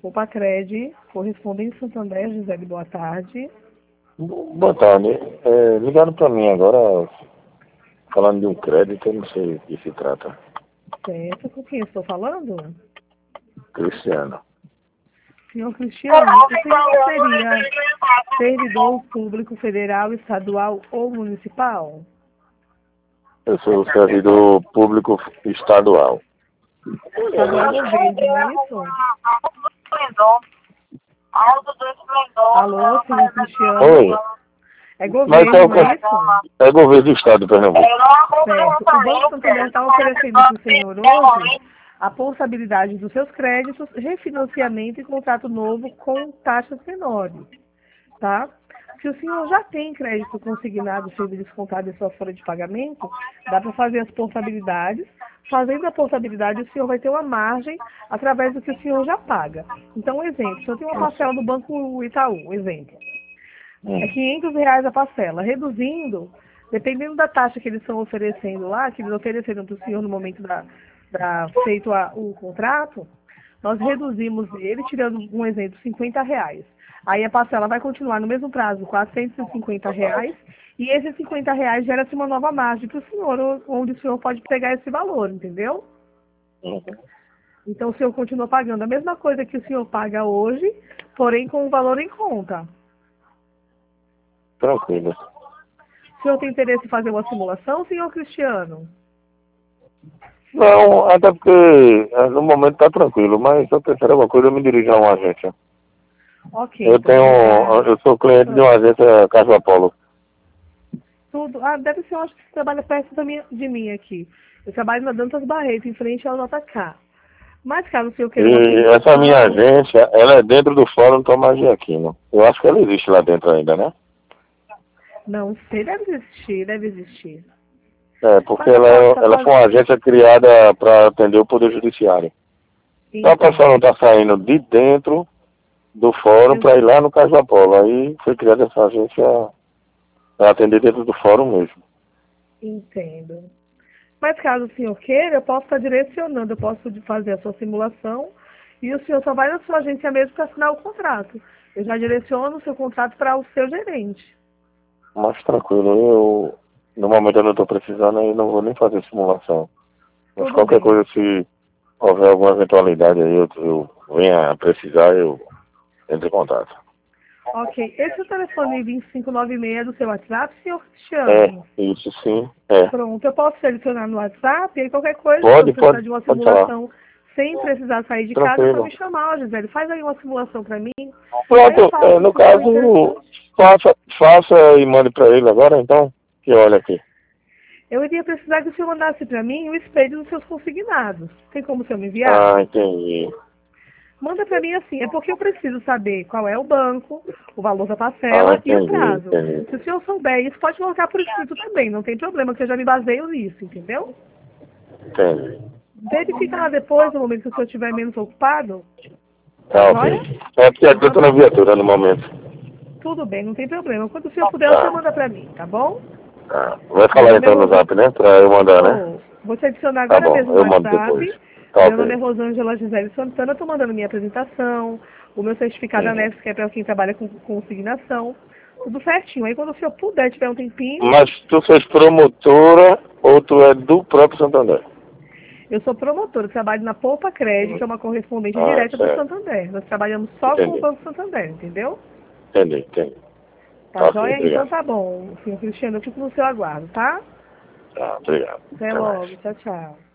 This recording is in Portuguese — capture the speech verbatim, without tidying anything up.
Opa Cred, correspondente Santander, Gisele, boa tarde. Boa tarde. É, ligaram para mim agora, falando de um crédito, eu não sei o que se trata. Certo, com quem eu estou falando? Cristiano. Senhor Cristiano, o senhor seria servidor público federal, estadual ou municipal? Eu sou servidor público estadual. Estadual governo, não é isso? Alô, senhor Cristiano? Oi, É mas governo, qual não que é isso? é? É governo do estado de Pernambuco. Certo. O Banco Santander está oferecendo para o senhor hoje a possibilidade dos seus créditos, refinanciamento e contrato novo com taxas menores, tá? Se o senhor já tem crédito consignado sendo descontado em sua folha de pagamento, dá para fazer as portabilidades. Fazendo a portabilidade, o senhor vai ter uma margem através do que o senhor já paga. Então, um exemplo, se eu tenho uma parcela do Banco Itaú, um exemplo, é quinhentos reais a parcela, reduzindo, dependendo da taxa que eles estão oferecendo lá, que eles ofereceram para o senhor no momento da, da feito a, o contrato, nós reduzimos ele, tirando um exemplo, cinquenta reais. Aí a parcela vai continuar no mesmo prazo, quatrocentos e cinquenta reais, e esses cinquenta reais gera-se uma nova margem para o senhor, onde o senhor pode pegar esse valor, entendeu? Uhum. Então o senhor continua pagando a mesma coisa que o senhor paga hoje, porém com o valor em conta. Tranquilo. O senhor tem interesse em fazer uma simulação, senhor Cristiano? Não, até porque é, no momento está tranquilo, mas se eu pensar alguma coisa, eu me dirijo a uma agência. Ok, Eu então tenho, obrigada. eu sou cliente de uma agência Casa Apolo. Tudo. Ah, deve ser, eu acho que você trabalha perto da minha, de mim aqui. Eu trabalho na Dantas Barreto, em frente ao J K. Mas caso o senhor queira uma E essa minha simulação, agência, ela é dentro do Fórum Tomás de Aquino. Eu acho que ela existe lá dentro ainda, né? não sei, deve existir, deve existir. É, porque Mas eu ela, posso é- estar ela foi uma fazendo. agência criada para atender o Poder Judiciário. Então a pessoa não Entendo. está saindo de dentro do fórum Eu para ir lá no Casa Apolo. Aí foi criada essa agência para atender dentro do fórum mesmo. entendo. Mas caso o senhor queira, eu posso estar direcionando, eu posso fazer a sua simulação e o senhor só vai na sua agência mesmo para assinar o contrato. Eu já direciono o seu contrato para o seu gerente. Mas tranquilo, eu no momento eu não estou precisando, aí não vou nem fazer simulação. Mas Tudo qualquer bem. coisa, se houver alguma eventualidade aí, eu, eu venha a precisar, eu entro em contato. Ok. Esse é o telefone vinte e cinco noventa e seis do seu WhatsApp, senhor É, Cristiano? isso sim, é. Pronto, eu posso selecionar no WhatsApp e aí qualquer coisa, se Pode, você precisar pode, de uma pode falar. simulação sem precisar sair de casa, é só Tranquilo. me chamar, ó, Gisele. Faz aí uma simulação para mim. Aí eu Pronto, é, faço, no se for caso, interessante. faça, faça e mande para ele agora, então, que olha aqui. Eu iria precisar que o senhor mandasse para mim o espelho dos seus consignados. Tem como o senhor me enviar? Ah, entendi. Manda para mim assim, é porque eu preciso saber qual é o banco, o valor da Ah, parcela e o entendi, prazo. entendi. Se o senhor souber isso, pode colocar por escrito também, não tem problema, que eu já me baseio nisso, entendeu? Entendi. Verifica lá depois, no momento que o senhor estiver menos ocupado, tá Tá ok. joia? É porque aqui eu tô Manda, na viatura no momento. tudo bem, não tem problema. Quando o senhor puder, o senhor Tá. manda pra mim, tá bom? Tá. Vai Meu falar nome é então no Rosângela. zap, né? Pra eu mandar, né? Vou, vou te adicionar Tá agora bom, mesmo no eu mando depois. WhatsApp. Tá Meu nome é ok. Rosângela Gisele Santana, estou mandando minha apresentação, o meu certificado Uhum. anexo, que é para quem trabalha com consignação. Tudo certinho. Aí quando o senhor puder, tiver um tempinho, Mas tu fez promotora ou tu é do próprio Santander? eu sou promotora, trabalho na Poupa Cred, que Uhum. é uma correspondente Ah, direta do certo. Santander. Nós trabalhamos só com o Entendi. Banco Santander, entendeu? Entendi, entendi. Tá Tá ok, joia? Então obrigado. tá bom, senhor Cristiano, eu fico no seu aguardo, tá? Tá, obrigado. Até Até mais. logo. Tchau, tchau.